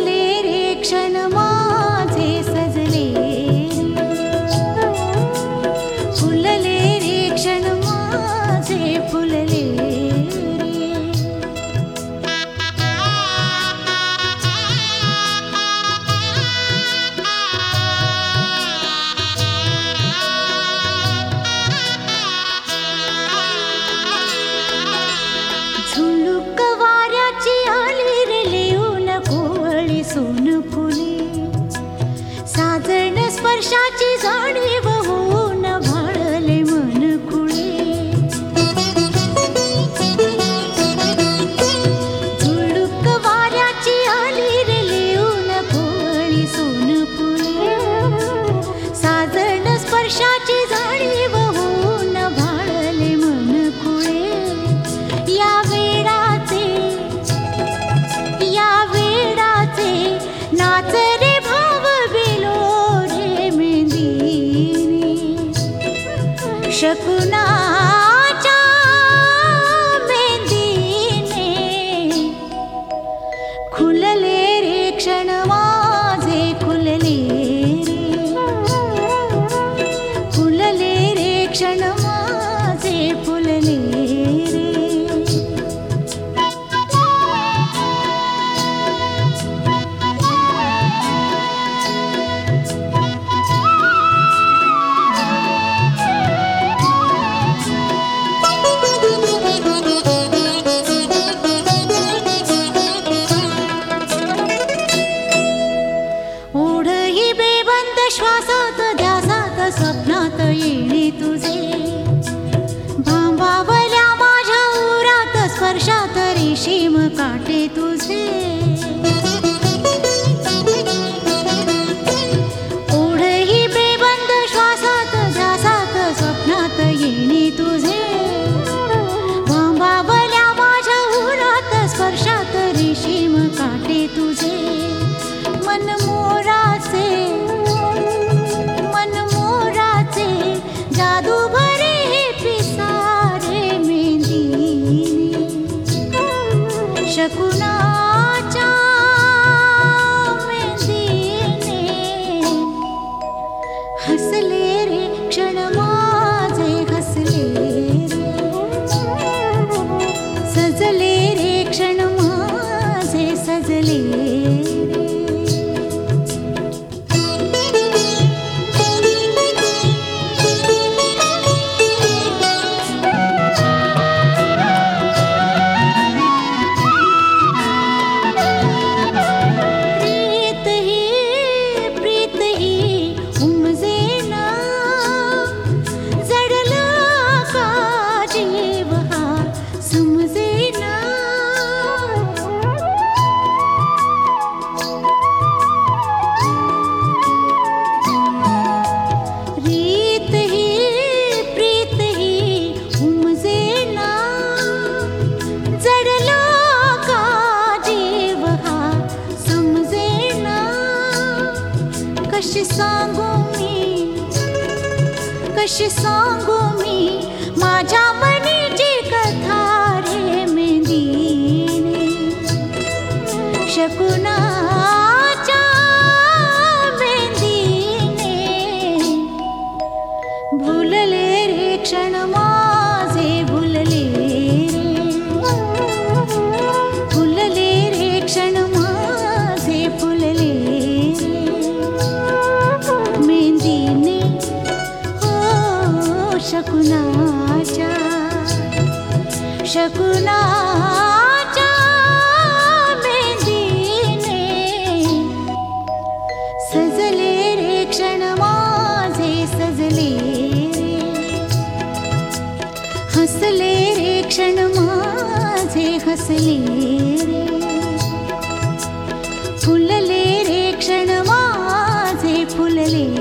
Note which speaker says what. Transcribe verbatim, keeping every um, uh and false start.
Speaker 1: फुलले रे क्षण माझे सजले फुलले रे क्षण माझे फुलले झुळूक वाऱ्याची आली रे लिहून कोवळी सोन फुले साजण स्पर्शाची जाणीव होऊन भाळले मन खुळे झुळूक वाऱ्याची आली रे लिहून कोवळी सोन फुले साजण स्पर्शाची जाणीव होऊन भाळले मन खुळे या नाच रे भाव बिलो रे मेंदीने शकुनाच्या मेंदीने खुलले रे क्षण माझे खुलले रे खुलले रे क्षण माझे फुलले रे श्वासात ध्यासात स्वप्नात येणे तुझे भांबावल्या माझ्या उरात स्पर्शात रेशीम काटे तुझे ओढही बेबंद श्वासात ध्यासात स्वप्नात येणे तुझे भांबावल्या माझ्या उरात स्पर्शात रेशीम काटे तुझे मन मोराचे जादू भरे हे पिसारे मेंदीने शकुनाच्या मेंदीने हसले रे क्षण माझे हसले रे सजले रे क्षण माझे सजले कशी सांगू मी कशी सांगू मी माझ्या मनीची कथा रे मेंदीने शकुनाच्या मेंदीने भुलले रे क्षण माझे भुलले रे फुलले रे क्षण माझे फुलले मेंदीने हो शकुनाच्या शकुनाच्या मेंदीने सजले रे क्षण माझे सजले हसले रे क्षण माझे हसले फुलले रे क्षण माझे फुलले